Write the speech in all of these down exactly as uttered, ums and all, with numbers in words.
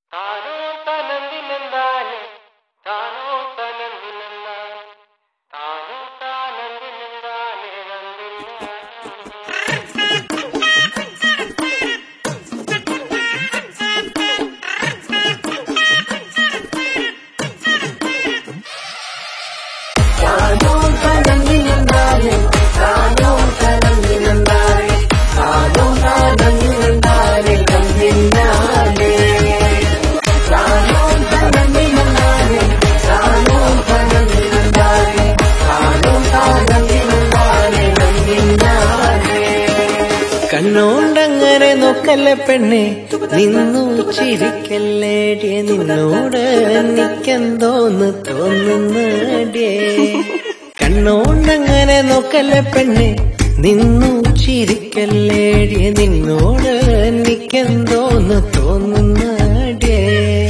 കണ്ണോണ്ടങ്ങനെ നോക്കല്ലേ പെണ്ണെ, നിന്നു ചിരിക്കല്ലേടിയെ, നിന്നോട് എനിക്കെന്തോന്ന് തോന്നുന്നടിയേ. കണ്ണോണ്ടങ്ങനെ നോക്കല്ലേ പെണ്ണെ, നിന്നു ചിരിക്കല്ലേടിയെ, നിന്നോട് എനിക്കെന്തോന്ന് തോന്നുന്നടിയേ.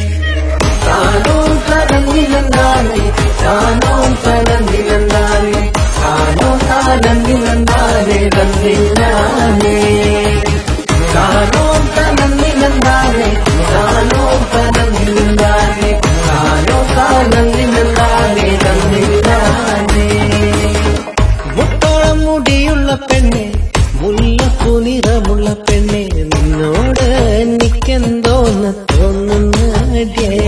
താനോ തടഞ്ഞിലെന്താനേ, താനോ തടഞ്ഞിലെന്താനേ, താനോ താനന്ദിലെന്താനേ തന്നില്ലാനേ. താനോ തനന്ദിലെന്താനേ, താനോ തനന്ദിലെന്താനേ, താനോ താനന്ദിലെന്താനേ തന്നില്ലാനേ. മുട്ടോളം മുടിയുള്ള പെണ്ണെ, മുല്ലപ്പൂ നിറമുള്ള പെണ്ണെ, നിന്നോട് എനിക്കെന്തോന്ന് തോന്നുന്നടിയേ.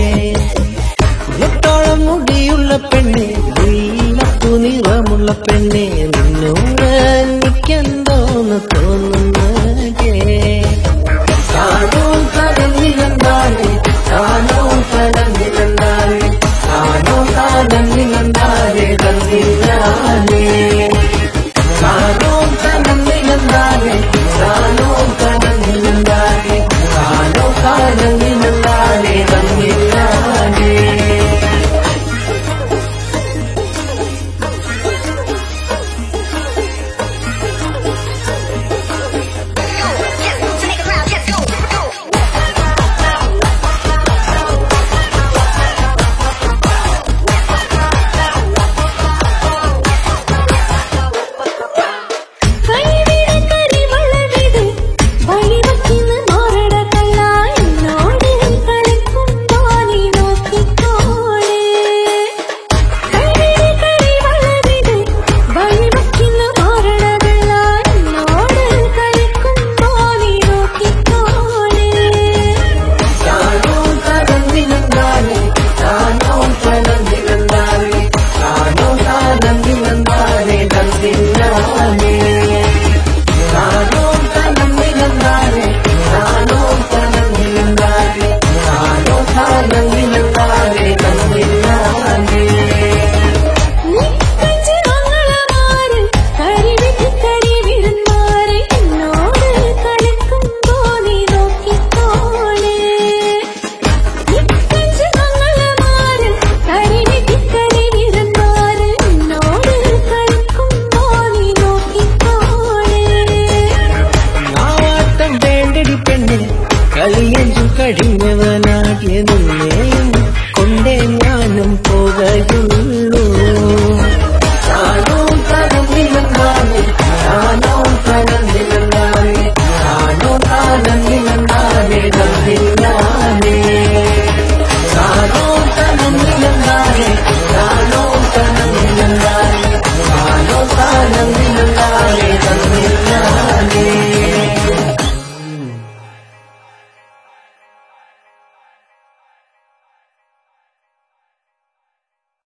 മുട്ടോളം മുടിയുള്ള പെണ്ണെ, മുല്ലപ്പൂ നിറമുള്ള പെണ്ണെ, നിന്നോട് എനിക്കെന്തോന്ന് തോന്നുന്നടിയേ. താനോ തടഞ്ഞിലെന്താനേ, താനോ തടഞ്ഞിലെന്താനേ, താനോ താനന്ദിലെന്താനേ തന്നില്ലാനേ. താനോ തടഞ്ഞിലെന്താനേ, താനോ തടഞ്ഞിലെന്താനേ, താനോ താനന്ദിലെന്താനേ തന്നില്ലാനേ. കളിയഞ്ചു കഴിഞ്ഞവനാടിയ